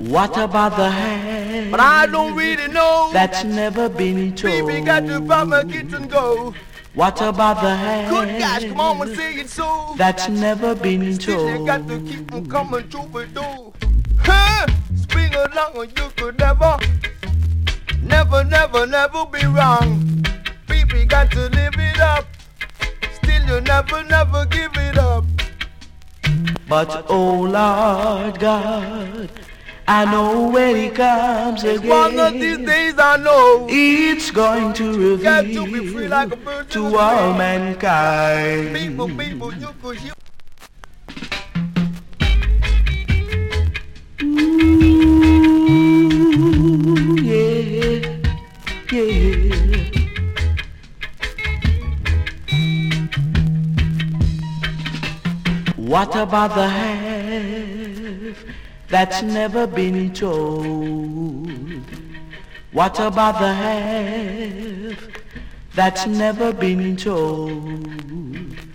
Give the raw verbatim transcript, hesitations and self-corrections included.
What about the hand? But I don't really know. That's never been told. Baby got to pop my kids and go. What about the hand? Good gosh, come on and say it so. That's never been Still you told. got to keep them coming through the door. Huh? Spring along or you could never, never, never, never be wrong. Baby got to live it up. Still you never, never give it up. But oh Lord God, I know when he comes again, One of these days I know it's going to got to be free reveal like a bird to all mankind. People, people, you could hear. Ooh, yeah, yeah. What about the half that's never been told? What about the half that's never been told?